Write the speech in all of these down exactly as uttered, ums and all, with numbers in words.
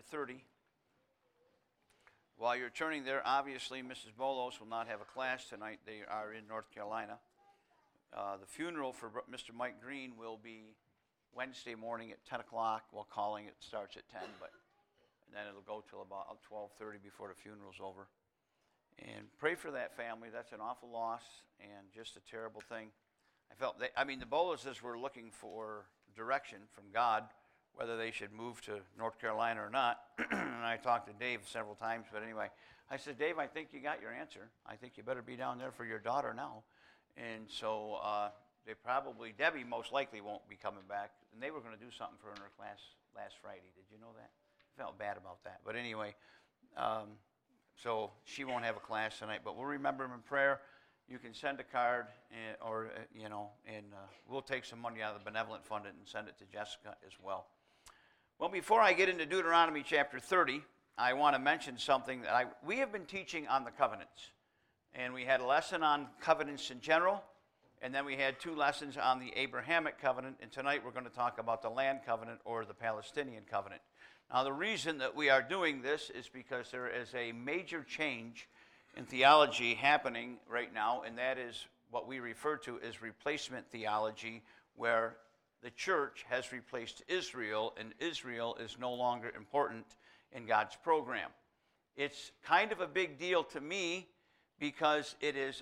thirty. While you're turning there, obviously Missus Bolos will not have a class tonight. They are in North Carolina. Uh, the funeral for Mister Mike Green will be Wednesday morning at ten o'clock. While calling it starts at ten, but and then it'll go till about twelve thirty before the funeral's over. And pray for that family. That's an awful loss and just a terrible thing. I felt, they, I mean, the Boloses were looking for direction from God, whether they should move to North Carolina or not. And I talked to Dave several times, but anyway, I said, Dave, I think you got your answer. I think you better be down there for your daughter now. And so uh, they probably, Debbie most likely won't be coming back. And they were going to do something for her in her class last Friday. Did you know that? I felt bad about that. But anyway, um, so she won't have a class tonight, but we'll remember him in prayer. You can send a card, and, or, uh, you know, and uh, we'll take some money out of the benevolent fund and send it to Jessica as well. Well, before I get into Deuteronomy chapter thirty, I want to mention something that I, we have been teaching on the covenants. And we had a lesson on covenants in general, and then we had two lessons on the Abrahamic covenant, and tonight we're going to talk about the land covenant or the Palestinian covenant. Now, the reason that we are doing this is because there is a major change in theology happening right now, and that is what we refer to as replacement theology, where the church has replaced Israel, and Israel is no longer important in God's program. It's kind of a big deal to me because it is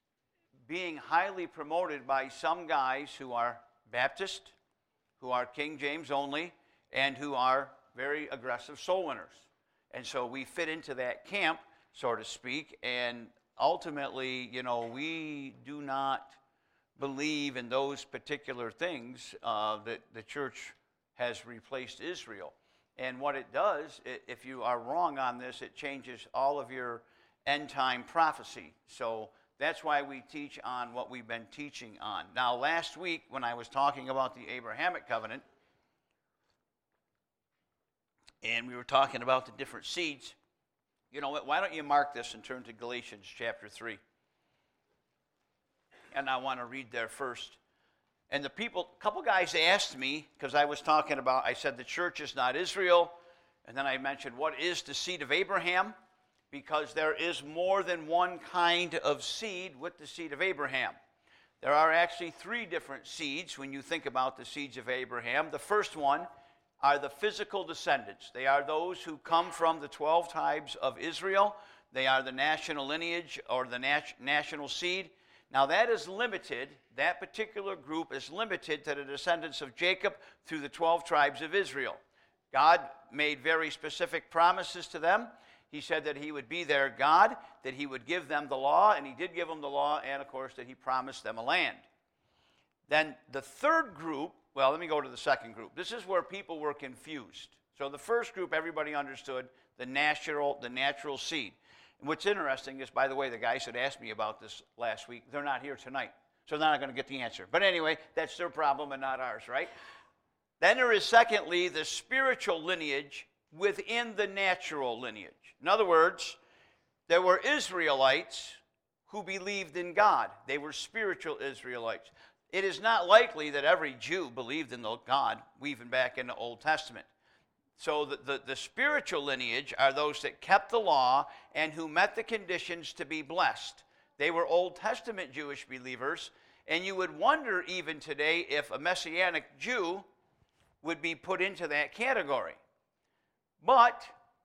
being highly promoted by some guys who are Baptist, who are King James only, and who are very aggressive soul winners. And so we fit into that camp, so to speak, and ultimately, you know, we do not believe in those particular things uh, that the church has replaced Israel. And what it does, it, if you are wrong on this, it changes all of your end-time prophecy. So that's why we teach on what we've been teaching on. Now, last week, when I was talking about the Abrahamic covenant, and we were talking about the different seeds, you know what, why don't you mark this and turn to Galatians chapter three. And I want to read there first. And the people, a couple guys asked me, because I was talking about, I said the church is not Israel, and then I mentioned what is the seed of Abraham, because there is more than one kind of seed with the seed of Abraham. There are actually three different seeds when you think about the seeds of Abraham. The first one are the physical descendants. They are those who come from the twelve tribes of Israel. They are the national lineage or the nat- national seed. Now that is limited, that particular group is limited to the descendants of Jacob through the twelve tribes of Israel. God made very specific promises to them. He said that he would be their God, that he would give them the law, and he did give them the law, and of course that he promised them a land. Then the third group, well, let me go to the second group. This is where people were confused. So the first group, everybody understood the natural, the natural seed. And what's interesting is, by the way, the guys that asked me about this last week, they're not here tonight. So they're not going to get the answer. But anyway, that's their problem and not ours, right? Then there is, secondly, the spiritual lineage within the natural lineage. In other words, there were Israelites who believed in God. They were spiritual Israelites. It is not likely that every Jew believed in the God, even back in the Old Testament. So the, the, the spiritual lineage are those that kept the law and who met the conditions to be blessed. They were Old Testament Jewish believers, and you would wonder even today if a Messianic Jew would be put into that category. But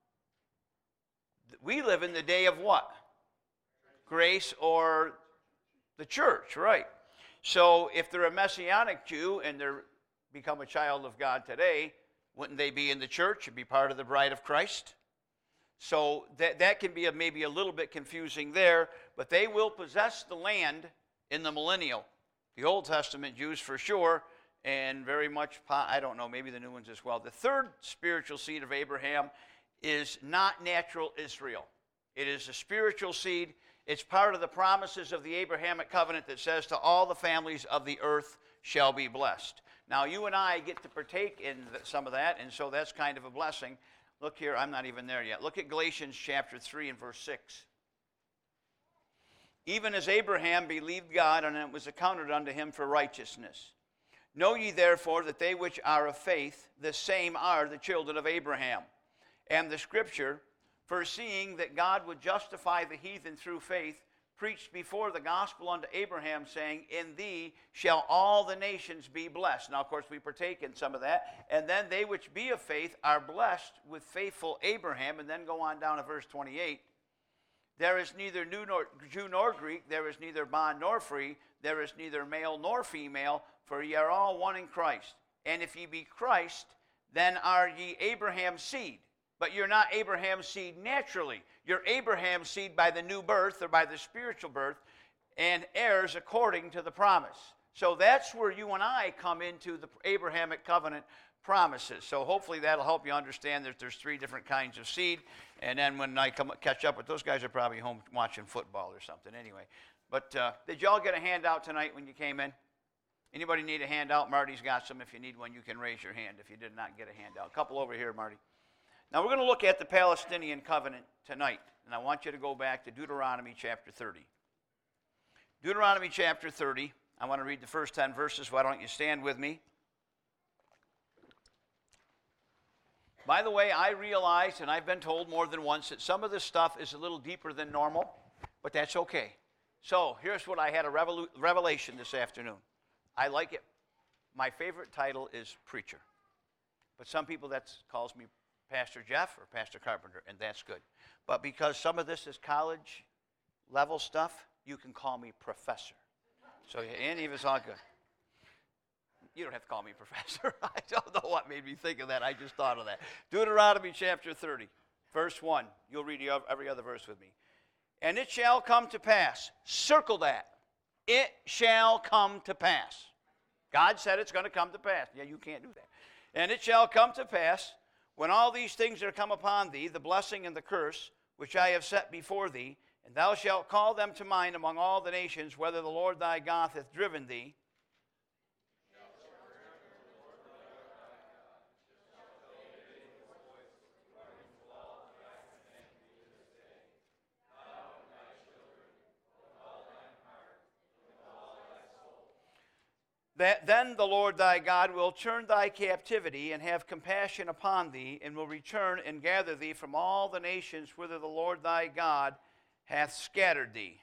we live in the day of what? Grace or the church, right? So if they're a Messianic Jew and they're become a child of God today, wouldn't they be in the church and be part of the bride of Christ? So that, that can be a, maybe a little bit confusing there, but they will possess the land in the millennial. The Old Testament Jews for sure, and very much, I don't know, maybe the new ones as well. The third spiritual seed of Abraham is not natural Israel. It is a spiritual seed. It's part of the promises of the Abrahamic covenant that says to all the families of the earth shall be blessed. Now, you and I get to partake in some of that, and so that's kind of a blessing. Look here, I'm not even there yet. Look at Galatians chapter three and verse six. Even as Abraham believed God, and it was accounted unto him for righteousness. Know ye therefore that they which are of faith, the same are the children of Abraham. And the scripture, foreseeing that God would justify the heathen through faith, preached before the gospel unto Abraham, saying, in thee shall all the nations be blessed. Now, of course, we partake in some of that. And then they which be of faith are blessed with faithful Abraham. And then go on down to verse twenty-eight. There is neither New nor, Jew nor Greek, there is neither bond nor free, there is neither male nor female, for ye are all one in Christ. And if ye be Christ, then are ye Abraham's seed. But you're not Abraham's seed naturally. You're Abraham's seed by the new birth or by the spiritual birth, and heirs according to the promise. So that's where you and I come into the Abrahamic covenant promises. So hopefully that'll help you understand that there's three different kinds of seed. And then when I come catch up with those guys, are probably home watching football or something anyway. But uh, did y'all get a handout tonight when you came in? Anybody need a handout? Marty's got some. If you need one, you can raise your hand if you did not get a handout. A couple over here, Marty. Now we're going to look at the Palestinian covenant tonight, and I want you to go back to Deuteronomy chapter thirty. Deuteronomy chapter thirty, I want to read the first ten verses. Why don't you stand with me? By the way, I realize, and I've been told more than once, that some of this stuff is a little deeper than normal, but that's okay. So here's what I had a revelu- revelation this afternoon. I like it. My favorite title is preacher, but some people that calls me Pastor Jeff or Pastor Carpenter, and that's good. But because some of this is college level stuff, you can call me professor. So any of it's all good. You don't have to call me professor. I don't know what made me think of that. I just thought of that. Deuteronomy chapter thirty, verse one. You'll read every other verse with me. And it shall come to pass. Circle that. It shall come to pass. God said it's going to come to pass. Yeah, you can't do that. And it shall come to pass, when all these things are come upon thee, the blessing and the curse, which I have set before thee, and thou shalt call them to mind among all the nations, whether the Lord thy God hath driven thee. That then the Lord thy God will turn thy captivity and have compassion upon thee, and will return and gather thee from all the nations whither the Lord thy God hath scattered thee.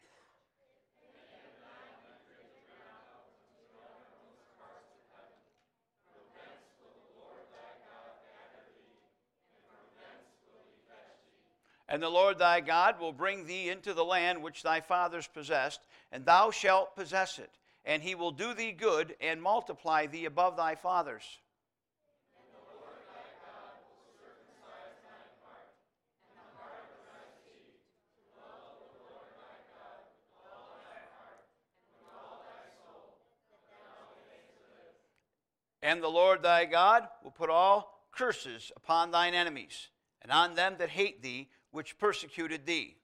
And the Lord thy God will bring thee into the land which thy fathers possessed, and thou shalt possess it. And he will do thee good and multiply thee above thy fathers. And the Lord thy God will circumcise thine heart, and the heart of thy seed, to love the Lord thy God with all thy heart, and with all thy soul, that thou mayest live. And the Lord thy God will put all curses upon thine enemies, and on them that hate thee, which persecuted thee.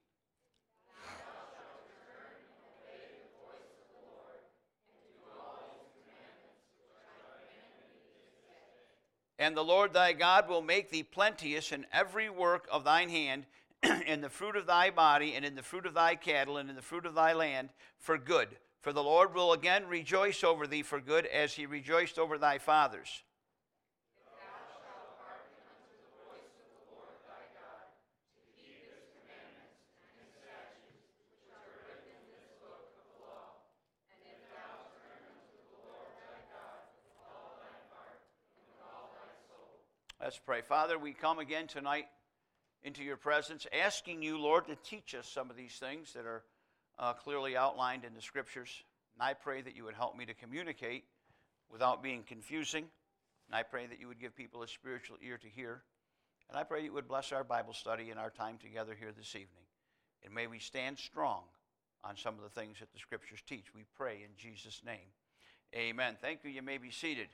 And the Lord thy God will make thee plenteous in every work of thine hand, in the fruit of thy body, and in the fruit of thy cattle, and in the fruit of thy land, for good. For the Lord will again rejoice over thee for good, as he rejoiced over thy fathers. If thou shalt hearken unto the voice of the Lord thy God, to keep his commandments and his statutes, which are written in this book of the law, and if thou turn unto the Lord thy God with all thine heart, and with all thy soul. Let's pray. Father, we come again tonight into your presence, asking you, Lord, to teach us some of these things that are uh, clearly outlined in the Scriptures. And I pray that you would help me to communicate without being confusing. And I pray that you would give people a spiritual ear to hear. And I pray you would bless our Bible study and our time together here this evening. And may we stand strong on some of the things that the Scriptures teach. We pray in Jesus' name. Amen. Thank you. You may be seated.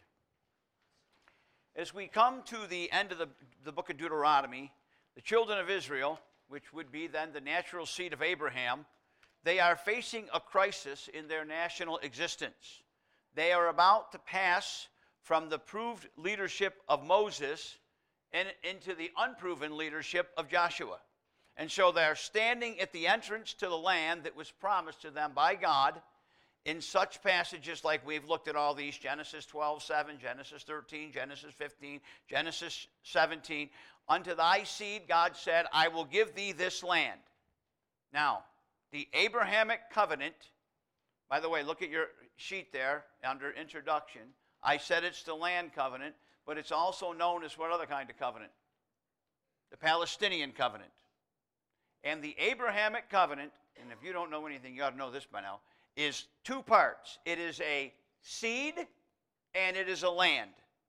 As we come to the end of the, the book of Deuteronomy, the children of Israel, which would be then the natural seed of Abraham, they are facing a crisis in their national existence. They are about to pass from the proved leadership of Moses and into the unproven leadership of Joshua. And so they're standing at the entrance to the land that was promised to them by God in such passages like we've looked at all these, Genesis twelve seven, Genesis thirteen, Genesis fifteen, Genesis seventeen. Unto thy seed, God said, I will give thee this land. Now, the Abrahamic covenant, by the way, look at your sheet there under introduction. I said it's the land covenant, but it's also known as what other kind of covenant? The Palestinian covenant. And the Abrahamic covenant, and if you don't know anything, you ought to know this by now, is two parts. It is a seed and it is a land.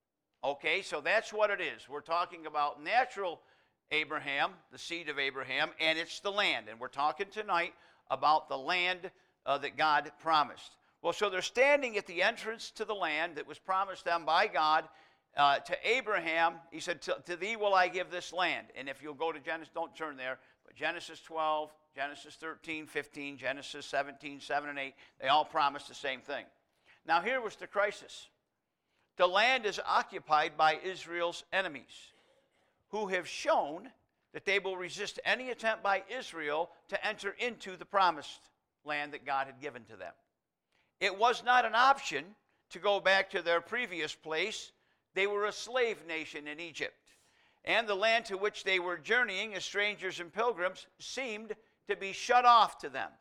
Okay, so that's what it is. We're talking about natural Abraham, the seed of Abraham, and it's the land. And we're talking tonight about the land uh, that God promised. Well, so they're standing at the entrance to the land that was promised them by God uh, to Abraham. He said, to, to thee will I give this land. And if you'll go to Genesis, don't turn there, but Genesis twelve, Genesis thirteen, fifteen, Genesis seventeen, seven and eight, they all promised the same thing. Now here was the crisis. The land is occupied by Israel's enemies, who have shown that they will resist any attempt by Israel to enter into the promised land that God had given to them. It was not an option to go back to their previous place. They were a slave nation in Egypt, and the land to which they were journeying as strangers and pilgrims seemed to be shut off to them.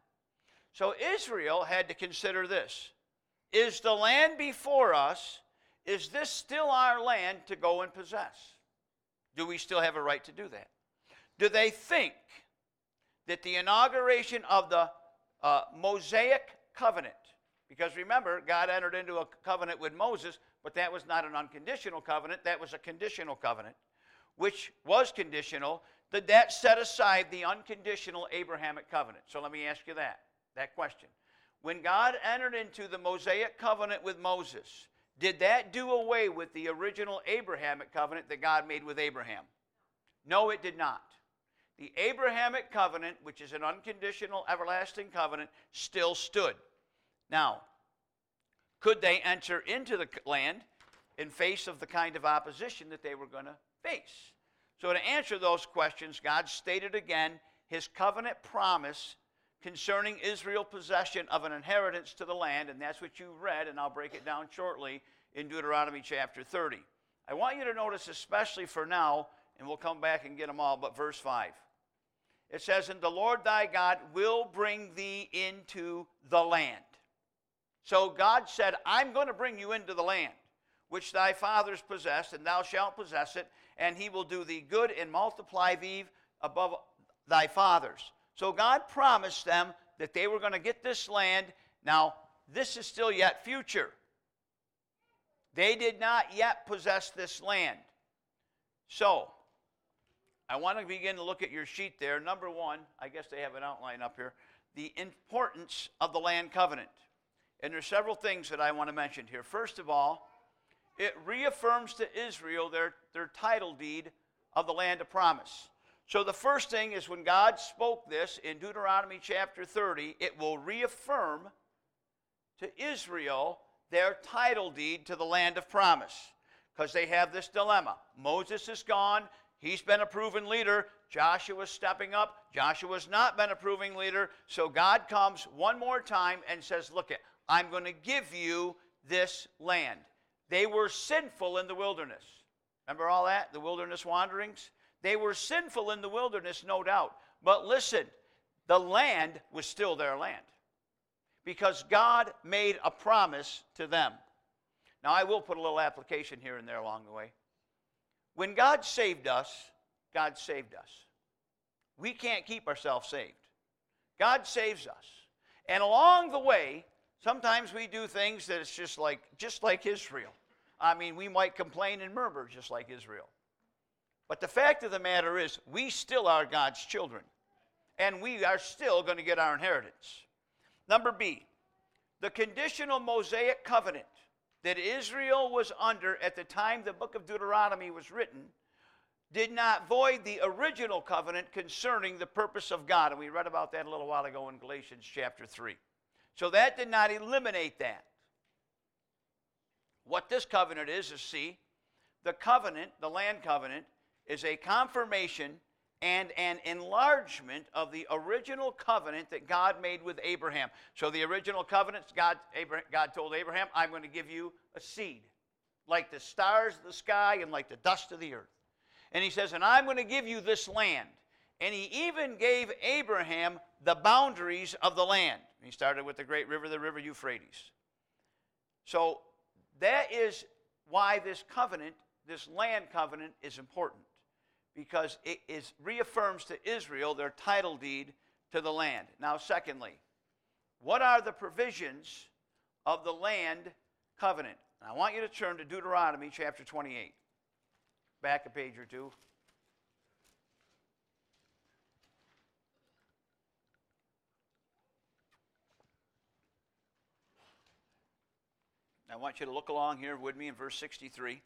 So Israel had to consider this. Is the land before us, is this still our land to go and possess? Do we still have a right to do that? Do they think that the inauguration of the uh, Mosaic covenant, because remember, God entered into a covenant with Moses, but that was not an unconditional covenant, that was a conditional covenant, which was conditional, did that set aside the unconditional Abrahamic covenant? So let me ask you that, that question. When God entered into the Mosaic covenant with Moses, did that do away with the original Abrahamic covenant that God made with Abraham? No, it did not. The Abrahamic covenant, which is an unconditional, everlasting covenant, still stood. Now, could they enter into the land in face of the kind of opposition that they were going to face? So to answer those questions, God stated again his covenant promise concerning Israel's possession of an inheritance to the land, and that's what you read, and I'll break it down shortly in Deuteronomy chapter thirty. I want you to notice, especially for now, and we'll come back and get them all, but verse five. It says, and the Lord thy God will bring thee into the land. So God said, I'm going to bring you into the land, which thy fathers possessed, and thou shalt possess it, and he will do thee good and multiply thee above thy fathers. So God promised them that they were going to get this land. Now, this is still yet future. They did not yet possess this land. So, I want to begin to look at your sheet there. Number one, I guess they have an outline up here, the importance of the land covenant. And there's several things that I want to mention here. First of all, it reaffirms to Israel their, their title deed of the land of promise. So the first thing is when God spoke this in Deuteronomy chapter thirty, it will reaffirm to Israel their title deed to the land of promise. Because they have this dilemma. Moses is gone. He's been a proven leader. Joshua's stepping up. Joshua's not been a proven leader. So God comes one more time and says, look, it, I'm going to give you this land. They were sinful in the wilderness. Remember all that? The wilderness wanderings? They were sinful in the wilderness, no doubt. But listen, the land was still their land because God made a promise to them. Now, I will put a little application here and there along the way. When God saved us, God saved us. We can't keep ourselves saved. God saves us. And along the way, sometimes we do things that it's just like, just like Israel. I mean, we might complain and murmur just like Israel. But the fact of the matter is, we still are God's children. And we are still going to get our inheritance. Number B, the conditional Mosaic covenant that Israel was under at the time the book of Deuteronomy was written did not void the original covenant concerning the purpose of God. And we read about that a little while ago in Galatians chapter three. So that did not eliminate that. What this covenant is, is see, the covenant, the land covenant, is a confirmation and an enlargement of the original covenant that God made with Abraham. So the original covenant, God, Abraham, God told Abraham, I'm going to give you a seed, like the stars of the sky and like the dust of the earth. And he says, and I'm going to give you this land. And he even gave Abraham the boundaries of the land. He started with the great river, the river Euphrates. So that is why this covenant, this land covenant, is important. Because it is, reaffirms to Israel their title deed to the land. Now, secondly, what are the provisions of the land covenant? And I want you to turn to Deuteronomy chapter twenty-eight. Back a page or two. I want you to look along here with me in verse sixty-three.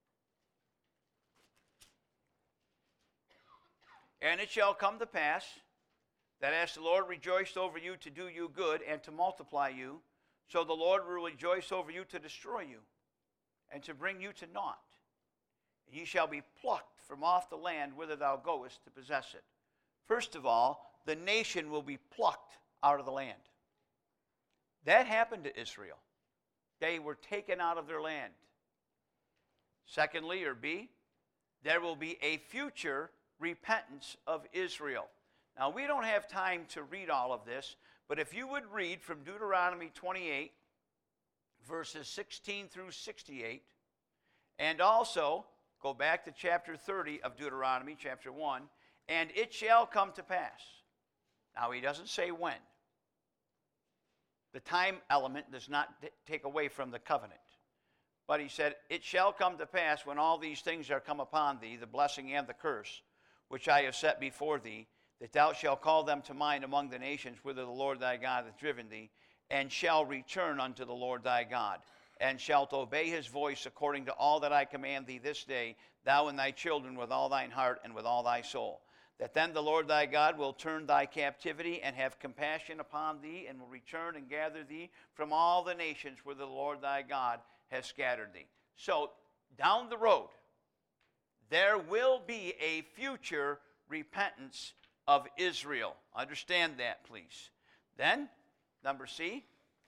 And it shall come to pass that as the Lord rejoiced over you to do you good and to multiply you, so the Lord will rejoice over you to destroy you and to bring you to naught. And ye shall be plucked from off the land whither thou goest to possess it. First of all, the nation will be plucked out of the land. That happened to Israel. They were taken out of their land. Secondly, or B, there will be a future repentance of Israel. Now, we don't have time to read all of this, but if you would read from Deuteronomy twenty-eight, verses sixteen through sixty-eight, and also go back to chapter thirty of Deuteronomy, chapter one, and it shall come to pass. Now, he doesn't say when. The time element does not take away from the covenant. But he said, it shall come to pass when all these things are come upon thee, the blessing and the curse, which I have set before thee, that thou shalt call them to mind among the nations whither the Lord thy God hath driven thee, and shall return unto the Lord thy God, and shalt obey his voice according to all that I command thee this day, thou and thy children with all thine heart and with all thy soul. That then the Lord thy God will turn thy captivity and have compassion upon thee, and will return and gather thee from all the nations where the Lord thy God has scattered thee. So, down the road, there will be a future repentance of Israel. Understand that, please. Then, number C,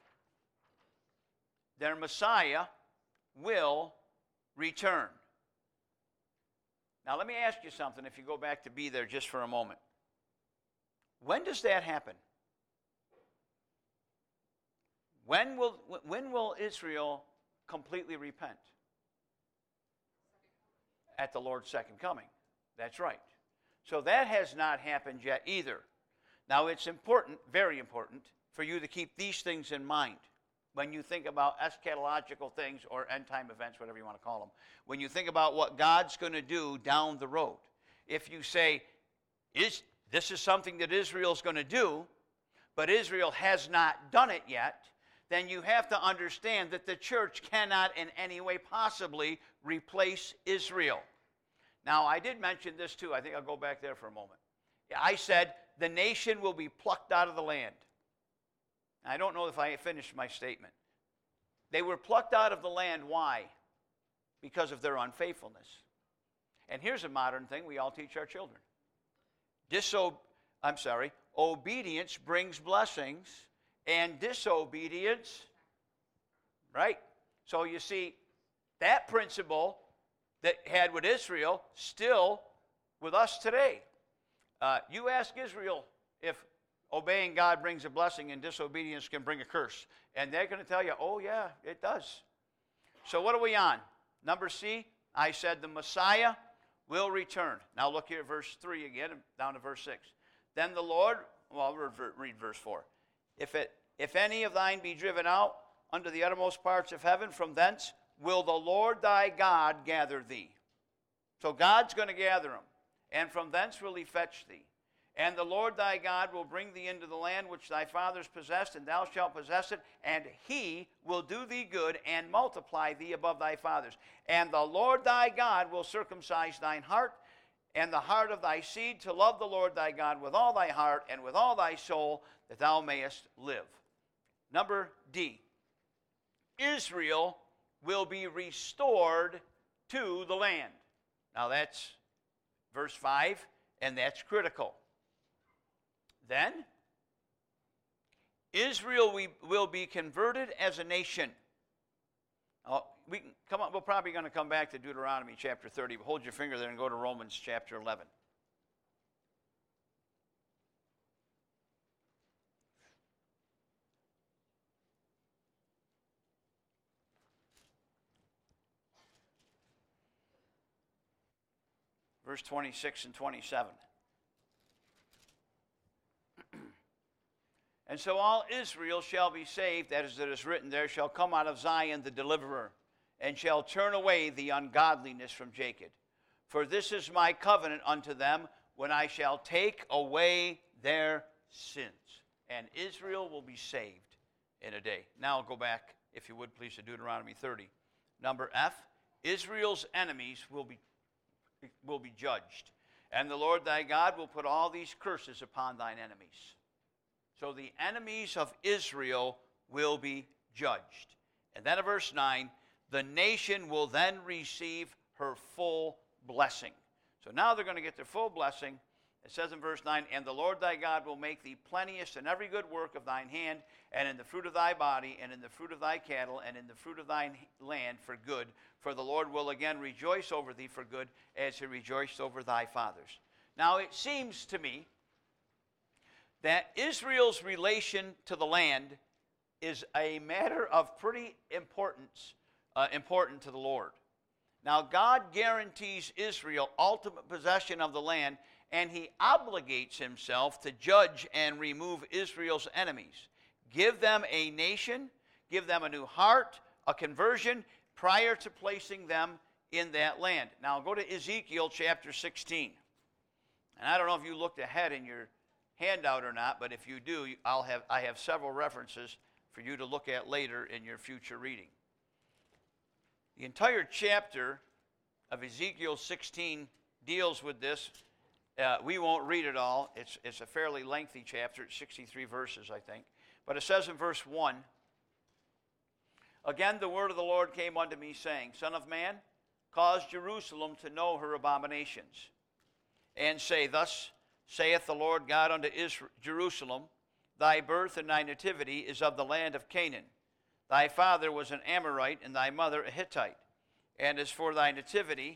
their Messiah will return. Now, let me ask you something if you go back to be there just for a moment. When does that happen? When will, when will Israel completely repent? At the Lord's second coming. That's right. So that has not happened yet either. Now, it's important, very important, for you to keep these things in mind when you think about eschatological things or end-time events, whatever you want to call them. When you think about what God's going to do down the road. If you say, is, this is something that Israel's going to do, but Israel has not done it yet, then you have to understand that the church cannot in any way possibly replace Israel. Now, I did mention this too. I think I'll go back there for a moment. I said the nation will be plucked out of the land. I don't know if I finished my statement. They were plucked out of the land. Why? Because of their unfaithfulness. And here's a modern thing we all teach our children. Diso- I'm sorry, obedience brings blessings, and disobedience, right? So you see, that principle that had with Israel, still with us today. Uh, you ask Israel if obeying God brings a blessing and disobedience can bring a curse. And they're going to tell you, oh yeah, it does. So what are we on? Number C, I said the Messiah will return. Now look here at verse three again, down to verse six. Then the Lord, well, I'll read verse four. If, it, if any of thine be driven out unto the uttermost parts of heaven, from thence will the Lord thy God gather thee. So God's going to gather them. And from thence will he fetch thee. And the Lord thy God will bring thee into the land which thy fathers possessed, and thou shalt possess it, and he will do thee good and multiply thee above thy fathers. And the Lord thy God will circumcise thine heart and the heart of thy seed to love the Lord thy God with all thy heart and with all thy soul, that thou mayest live. Number D, Israel will be restored to the land. Now that's verse five, and that's critical. Then, Israel will be converted as a nation. Now, we can come on, we're probably going to come back to Deuteronomy chapter thirty, but hold your finger there and go to Romans chapter eleven. Verse twenty-six and twenty-seven. And so all Israel shall be saved, as it is written, there shall come out of Zion the deliverer, and shall turn away the ungodliness from Jacob. For this is my covenant unto them, when I shall take away their sins. And Israel will be saved in a day. Now I'll go back, if you would please, to Deuteronomy thirty. Number F, Israel's enemies will be, will be judged. And the Lord thy God will put all these curses upon thine enemies. So the enemies of Israel will be judged. And then in verse nine, the nation will then receive her full blessing. So now they're going to get their full blessing. It says in verse nine, and the Lord thy God will make thee plenteous in every good work of thine hand, and in the fruit of thy body, and in the fruit of thy cattle, and in the fruit of thine land for good. For the Lord will again rejoice over thee for good, as he rejoiced over thy fathers. Now it seems to me that Israel's relation to the land is a matter of pretty importance, uh, important to the Lord. Now, God guarantees Israel ultimate possession of the land, and he obligates himself to judge and remove Israel's enemies. Give them a nation, give them a new heart, a conversion, prior to placing them in that land. Now, go to Ezekiel chapter sixteen. And I don't know if you looked ahead in your handout or not, but if you do, I'll have, I have several references for you to look at later in your future reading. The entire chapter of Ezekiel sixteen deals with this. Uh, we won't read it all. It's, it's a fairly lengthy chapter. It's sixty-three verses, I think. But it says in verse one, again the word of the Lord came unto me, saying, Son of man, cause Jerusalem to know her abominations, and say, Thus saith the Lord God unto Israel, Jerusalem, thy birth and thy nativity is of the land of Canaan. Thy father was an Amorite, and thy mother a Hittite. And as for thy nativity,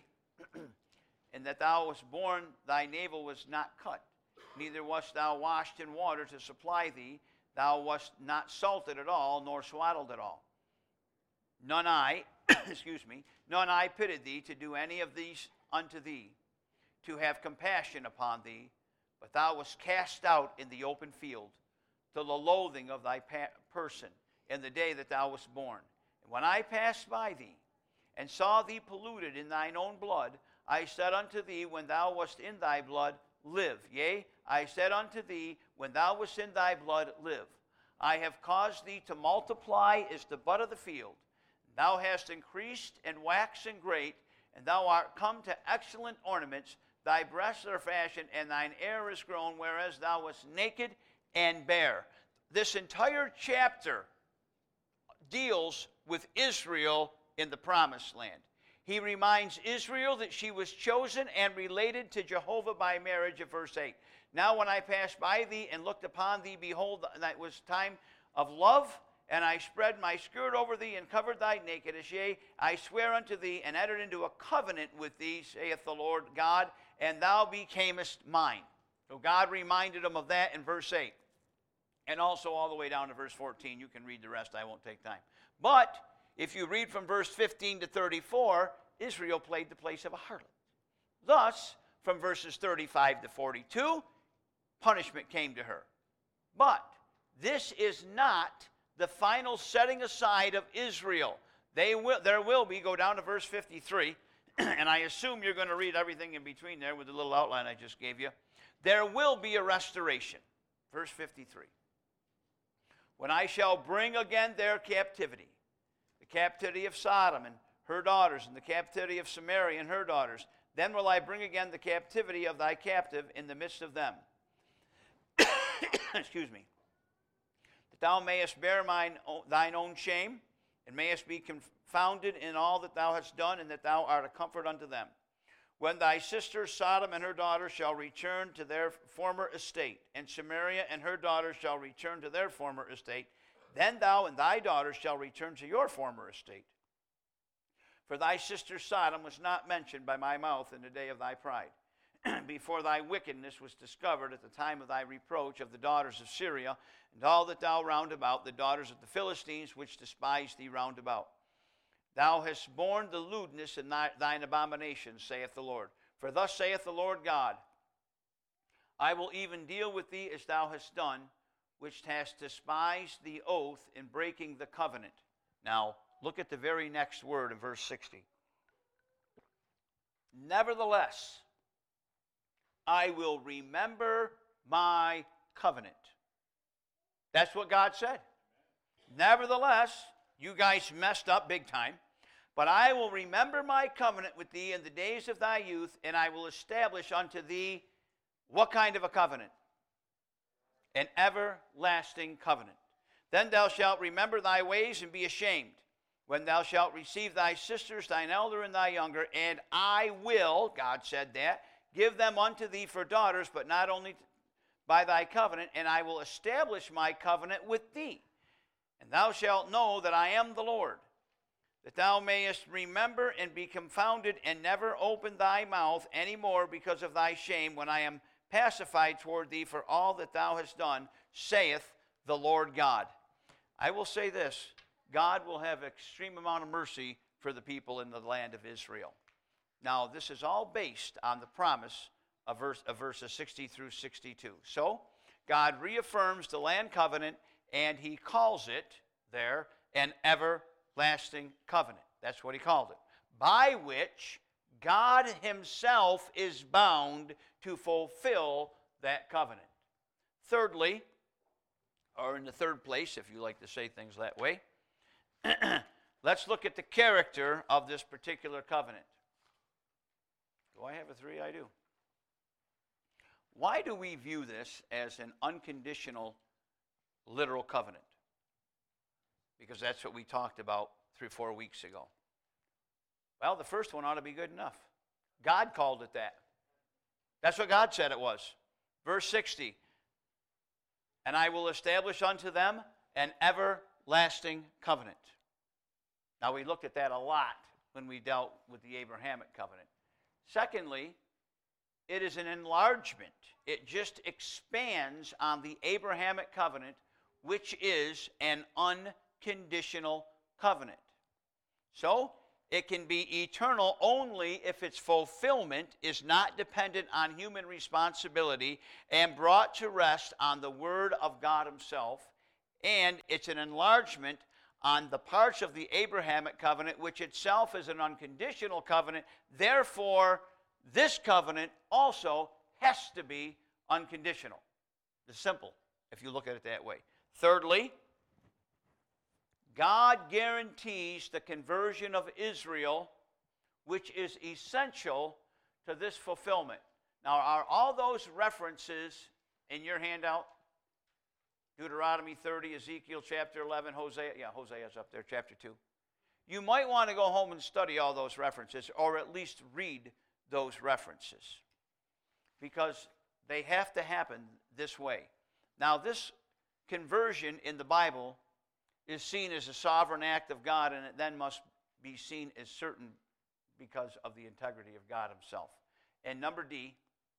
in that thou wast born, thy navel was not cut, neither wast thou washed in water to supply thee. Thou wast not salted at all, nor swaddled at all. None I, excuse me, none I pitied thee to do any of these unto thee, to have compassion upon thee. But thou wast cast out in the open field, to the loathing of thy pa- person, in the day that thou wast born. And when I passed by thee, and saw thee polluted in thine own blood, I said unto thee, when thou wast in thy blood, live. Yea, I said unto thee, when thou wast in thy blood, live. I have caused thee to multiply as the bud of the field. Thou hast increased and waxen great, and thou art come to excellent ornaments. Thy breasts are fashioned, and thine hair is grown, whereas thou wast naked and bare. This entire chapter deals with Israel in the promised land. He reminds Israel that she was chosen and related to Jehovah by marriage of verse eight. Now when I passed by thee and looked upon thee, behold, that was time of love, and I spread my skirt over thee and covered thy nakedness. Yea, I swear unto thee and entered into a covenant with thee, saith the Lord God, and thou becamest mine. So God reminded him of that in verse eight. And also all the way down to verse fourteen. You can read the rest. I won't take time. But if you read from verse fifteen to thirty-four, Israel played the place of a harlot. Thus, from verses thirty-five to forty-two, punishment came to her. But this is not the final setting aside of Israel. They will, there will be, go down to verse fifty-three, and I assume you're going to read everything in between there with the little outline I just gave you. There will be a restoration. Verse fifty-three. When I shall bring again their captivity, the captivity of Sodom and her daughters, and the captivity of Samaria and her daughters, then will I bring again the captivity of thy captive in the midst of them. Excuse me. That thou mayest bear mine, thine own shame, and mayest be confounded in all that thou hast done, and that thou art a comfort unto them. When thy sister Sodom and her daughters shall return to their former estate, and Samaria and her daughters shall return to their former estate, then thou and thy daughters shall return to your former estate. For thy sister Sodom was not mentioned by my mouth in the day of thy pride, before thy wickedness was discovered at the time of thy reproach of the daughters of Syria, and all that thou round about, the daughters of the Philistines, which despise thee round about. Thou hast borne the lewdness in thy, thine abominations, saith the Lord. For thus saith the Lord God, I will even deal with thee as thou hast done, which hast despised the oath in breaking the covenant. Now, look at the very next word in verse sixty. Nevertheless, I will remember my covenant. That's what God said. Nevertheless, you guys messed up big time, but I will remember my covenant with thee in the days of thy youth, and I will establish unto thee what kind of a covenant? An everlasting covenant. Then thou shalt remember thy ways and be ashamed, when thou shalt receive thy sisters, thine elder and thy younger, and I will, God said that, give them unto thee for daughters, but not only by thy covenant, and I will establish my covenant with thee. And thou shalt know that I am the Lord, that thou mayest remember and be confounded, and never open thy mouth any more because of thy shame, when I am pacified toward thee for all that thou hast done, saith the Lord God. I will say this, God will have extreme amount of mercy for the people in the land of Israel. Now, this is all based on the promise of, verse, of verses sixty through sixty-two. So, God reaffirms the land covenant, and he calls it there an everlasting covenant. That's what he called it. By which God himself is bound to fulfill that covenant. Thirdly, or in the third place, if you like to say things that way, let's look at the character of this particular covenant. Do I have a three? I do. Why do we view this as an unconditional, literal covenant? Because that's what we talked about three or four weeks ago. Well, the first one ought to be good enough. God called it that. That's what God said it was. Verse sixty, and I will establish unto them an everlasting covenant. Now, we looked at that a lot when we dealt with the Abrahamic covenant. Secondly, it is an enlargement. It just expands on the Abrahamic covenant, which is an unconditional covenant. So, it can be eternal only if its fulfillment is not dependent on human responsibility and brought to rest on the Word of God himself. And it's an enlargement on the parts of the Abrahamic covenant, which itself is an unconditional covenant. Therefore, this covenant also has to be unconditional. It's simple, if you look at it that way. Thirdly, God guarantees the conversion of Israel, which is essential to this fulfillment. Now, are all those references in your handout? Deuteronomy thirty, Ezekiel chapter eleven, Hosea, yeah, Hosea's up there, chapter two. You might want to go home and study all those references, or at least read those references, because they have to happen this way. Now, this conversion in the Bible is seen as a sovereign act of God, and it then must be seen as certain because of the integrity of God himself. And number D,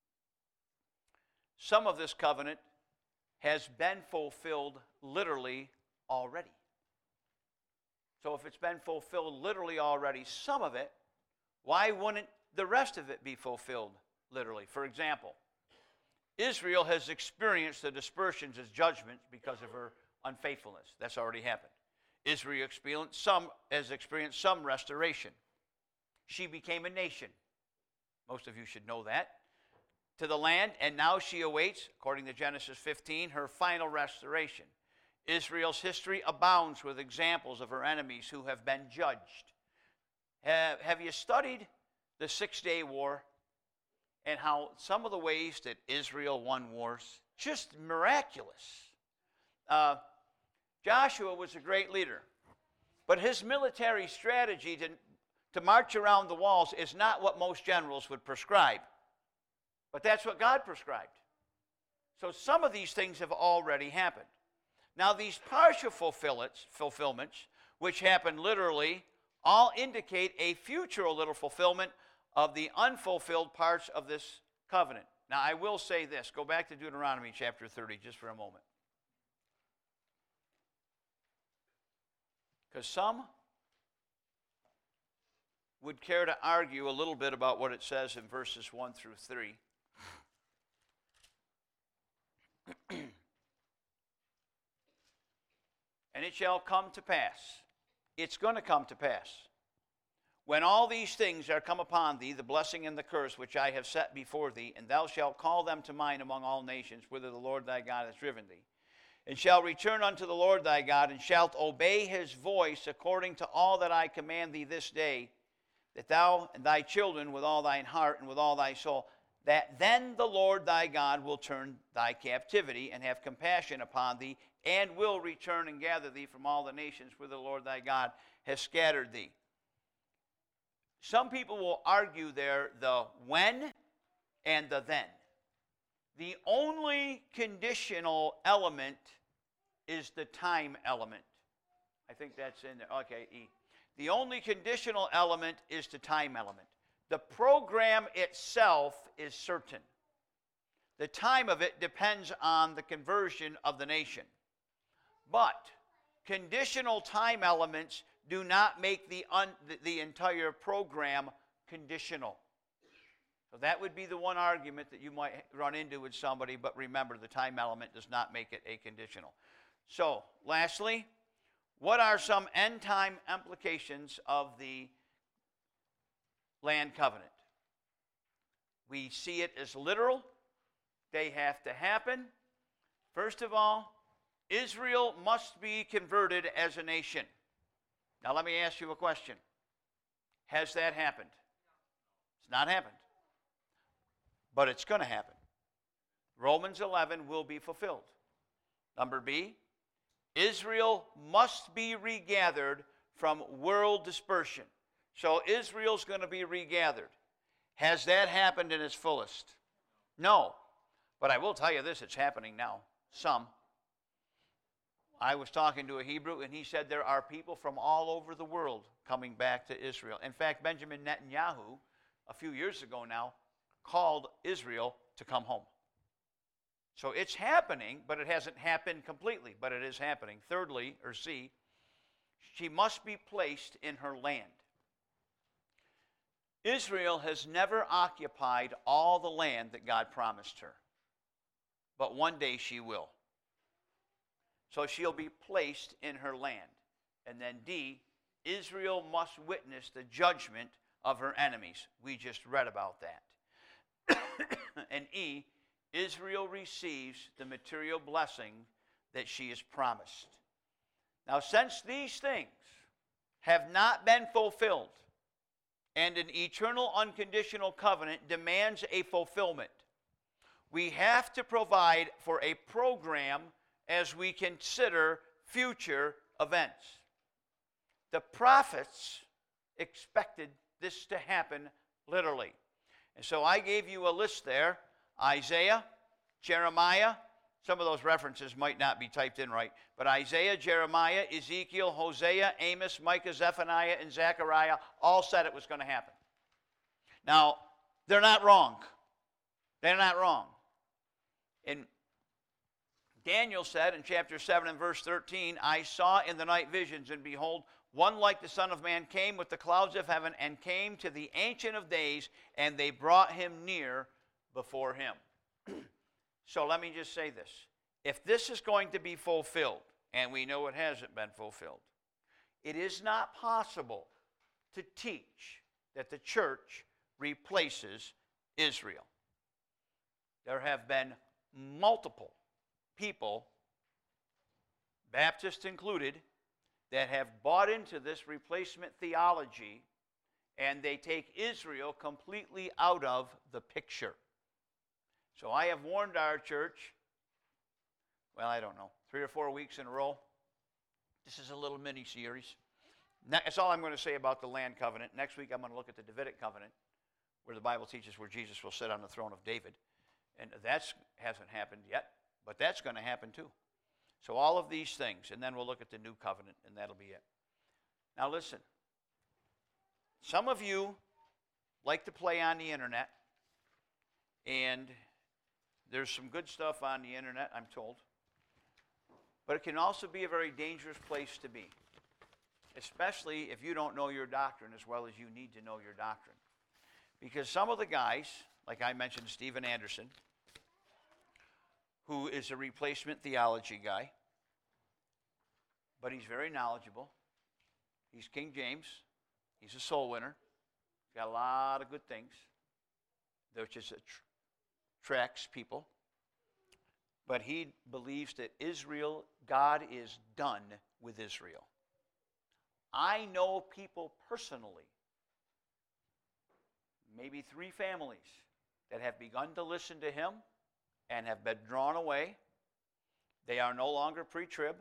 some of this covenant has been fulfilled literally already. So if it's been fulfilled literally already, some of it, why wouldn't the rest of it be fulfilled literally? For example, Israel has experienced the dispersions as judgments because of her unfaithfulness. That's already happened. Israel experienced some, has experienced some restoration. She became a nation. Most of you should know that. To the land, and now she awaits, according to Genesis fifteen, her final restoration. Israel's history abounds with examples of her enemies who have been judged. Have, have you studied the Six-Day War and how some of the ways that Israel won wars? Just miraculous. Uh, Joshua was a great leader, but his military strategy to, to march around the walls is not what most generals would prescribe. But that's what God prescribed. So some of these things have already happened. Now, these partial fulfillments, fulfillments, which happen literally, all indicate a future little fulfillment of the unfulfilled parts of this covenant. Now, I will say this. Go back to Deuteronomy chapter thirty just for a moment. Because some would care to argue a little bit about what it says in verses one through three. And it shall come to pass. It's going to come to pass. When all these things are come upon thee, the blessing and the curse which I have set before thee, and thou shalt call them to mind among all nations, whither the Lord thy God hath driven thee, and shalt return unto the Lord thy God, and shalt obey his voice according to all that I command thee this day, that thou and thy children with all thine heart and with all thy soul, that then the Lord thy God will turn thy captivity and have compassion upon thee, and will return and gather thee from all the nations where the Lord thy God has scattered thee. Some people will argue there the when and the then. The only conditional element is the time element. I think that's in there. Okay, E. The only conditional element is the time element. The program itself is certain. The time of it depends on the conversion of the nation. But conditional time elements do not make the, un, the, the entire program conditional. So that would be the one argument that you might run into with somebody, but remember, the time element does not make it a conditional. So, lastly, what are some end-time implications of the land covenant? We see it as literal. They have to happen. First of all, Israel must be converted as a nation. Now let me ask you a question. Has that happened? It's not happened. But it's going to happen. Romans eleven will be fulfilled. Number B, Israel must be regathered from world dispersion. So Israel's going to be regathered. Has that happened in its fullest? No. But I will tell you this, it's happening now. Some. I was talking to a Hebrew, and he said there are people from all over the world coming back to Israel. In fact, Benjamin Netanyahu, a few years ago now, called Israel to come home. So it's happening, but it hasn't happened completely, but it is happening. Thirdly, or C, she must be placed in her land. Israel has never occupied all the land that God promised her, but one day she will. So she'll be placed in her land. And then D, Israel must witness the judgment of her enemies. We just read about that. And E, Israel receives the material blessing that she is promised. Now, since these things have not been fulfilled, and an eternal unconditional covenant demands a fulfillment, we have to provide for a program as we consider future events. The prophets expected this to happen literally. And so I gave you a list there. Isaiah, Jeremiah, some of those references might not be typed in right, but Isaiah, Jeremiah, Ezekiel, Hosea, Amos, Micah, Zephaniah, and Zechariah all said it was going to happen. Now, they're not wrong. They're not wrong. In Daniel said in chapter seven and verse thirteen, I saw in the night visions, and behold, one like the Son of Man came with the clouds of heaven and came to the Ancient of Days, and they brought him near before him. So let me just say this. If this is going to be fulfilled, and we know it hasn't been fulfilled, it is not possible to teach that the church replaces Israel. There have been multiple people, Baptists included, that have bought into this replacement theology, and they take Israel completely out of the picture. So I have warned our church, well, I don't know, three or four weeks in a row. This is a little mini-series. That's all I'm going to say about the land covenant. Next week I'm going to look at the Davidic covenant, where the Bible teaches where Jesus will sit on the throne of David. And that hasn't happened yet, but that's going to happen too. So all of these things, and then we'll look at the new covenant, and that'll be it. Now listen, Some of you like to play on the internet, and there's some good stuff on the internet, I'm told. But it can also be a very dangerous place to be, especially if you don't know your doctrine as well as you need to know your doctrine. Because some of the guys, like I mentioned, Stephen Anderson, who is a replacement theology guy, but he's very knowledgeable. He's King James. He's a soul winner. He's got a lot of good things, which is attracts people. But he believes that Israel, God is done with Israel. I know people personally, maybe three families, that have begun to listen to him and have been drawn away. They are no longer pre-trib.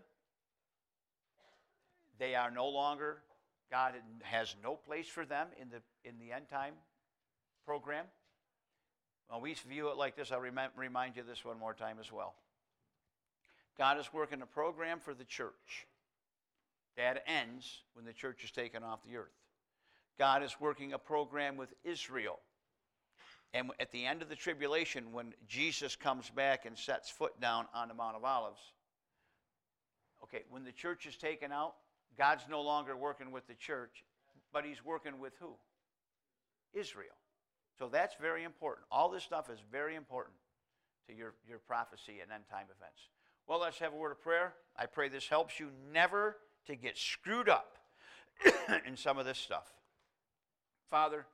They are no longer, God has no place for them in the in the end time program. When we view it like this, I'll remind, remind you this one more time as well. God is working a program for the church. That ends when the church is taken off the earth. God is working a program with Israel. And at the end of the tribulation, when Jesus comes back and sets foot down on the Mount of Olives, okay, when the church is taken out, God's no longer working with the church, but he's working with who? Israel. So that's very important. All this stuff is very important to your, your prophecy and end time events. Well, let's have a word of prayer. I pray this helps you never to get screwed up in some of this stuff. Father,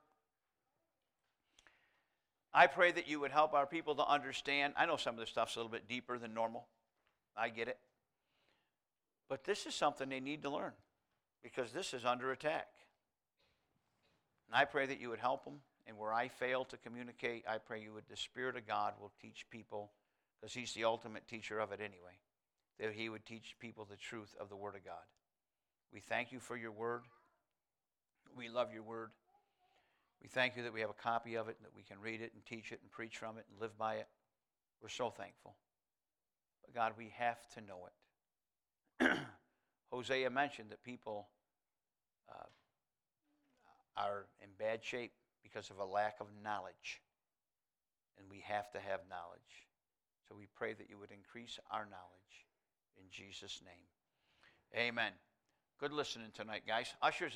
I pray that you would help our people to understand. I know some of this stuff's a little bit deeper than normal. I get it. But this is something they need to learn because this is under attack. And I pray that you would help them. And where I fail to communicate, I pray you would, the Spirit of God will teach people, because he's the ultimate teacher of it anyway, that he would teach people the truth of the Word of God. We thank you for your Word. We love your Word. We thank you that we have a copy of it and that we can read it and teach it and preach from it and live by it. We're so thankful. But God, we have to know it. Hosea mentioned that people uh, are in bad shape because of a lack of knowledge. And we have to have knowledge. So we pray that you would increase our knowledge in Jesus' name. Amen. Good listening tonight, guys. Ushers.